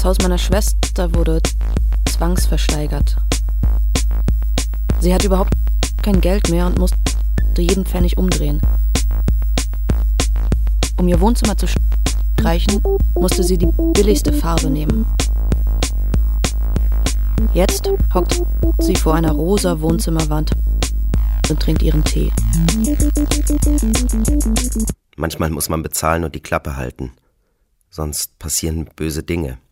Das Haus meiner Schwester wurde zwangsversteigert. Sie hat überhaupt kein Geld mehr und musste jeden Pfennig umdrehen. Um ihr Wohnzimmer zu streichen, musste sie die billigste Farbe nehmen. Jetzt hockt sie vor einer rosa Wohnzimmerwand und trinkt ihren Tee. Manchmal muss man bezahlen und die Klappe halten. Sonst passieren böse Dinge.